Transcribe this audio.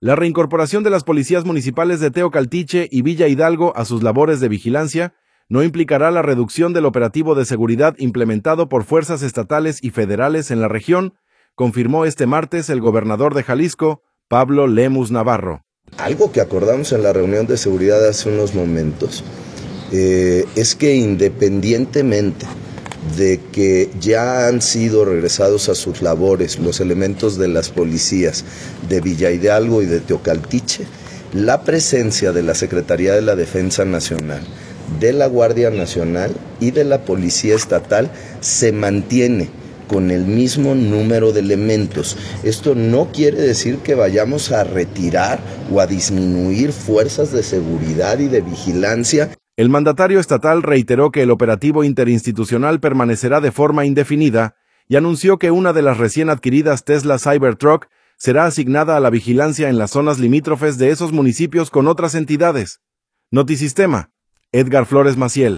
La reincorporación de las policías municipales de Teocaltiche y Villa Hidalgo a sus labores de vigilancia no implicará la reducción del operativo de seguridad implementado por fuerzas estatales y federales en la región, confirmó este martes el gobernador de Jalisco, Pablo Lemus Navarro. Algo que acordamos en la reunión de seguridad hace unos momentos es que independientemente de que ya han sido regresados a sus labores los elementos de las policías de Villa Hidalgo y de Teocaltiche, la presencia de la Secretaría de la Defensa Nacional, de la Guardia Nacional y de la Policía Estatal se mantiene con el mismo número de elementos. Esto no quiere decir que vayamos a retirar o a disminuir fuerzas de seguridad y de vigilancia. El mandatario estatal reiteró que el operativo interinstitucional permanecerá de forma indefinida y anunció que una de las recién adquiridas Tesla Cybertruck será asignada a la vigilancia en las zonas limítrofes de esos municipios con otras entidades. Notisistema, Edgar Flores Maciel.